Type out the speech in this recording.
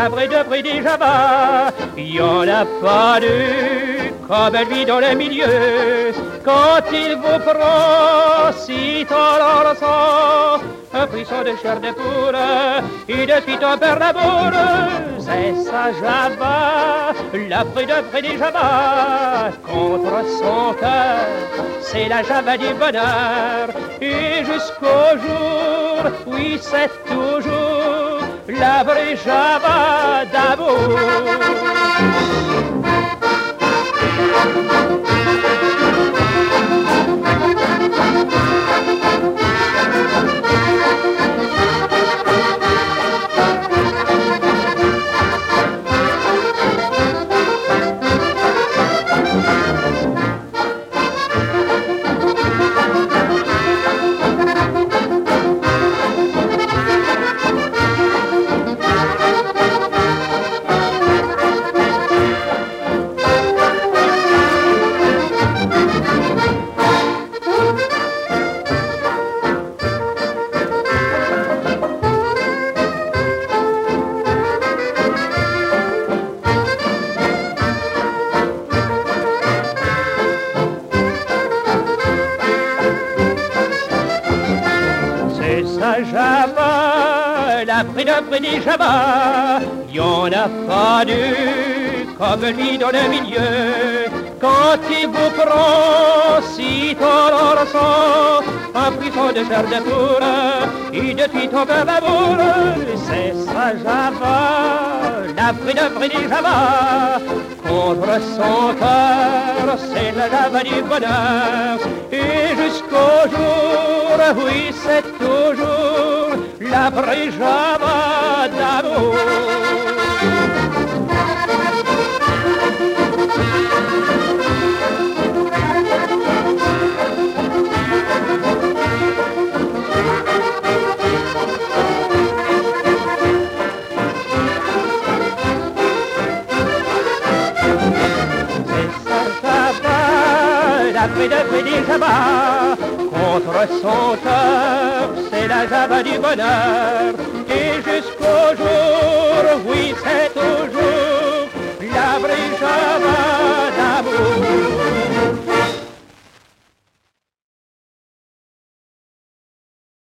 la vraie de Brady Java. Y en a pas deux comme lui dans le milieu. Quand il vous prend, si dans le sang, un frisson de chair de poule, et de suite on perd la boule. C'est sa Java, la vraie de Brady Java. Contre son cœur, c'est la Java du bonheur. Et jusqu'au jour, oui c'est toujours la vraie Java d'amour. Sa Java, la vraie de Brady Java, y en a pas deux comme lui dans le milieu. Quand il vous prend, si ton le sang, un frisson de chair de poule, et depuis ton cœur boule, c'est sa Java, la vraie de Brady Java. Contre son cœur, c'est la Java du bonheur, et jusqu'au jour, oui c'est toujours la vraie Java d'amour. La vraie de Brady Java, contre son cœur, c'est la Java du bonheur.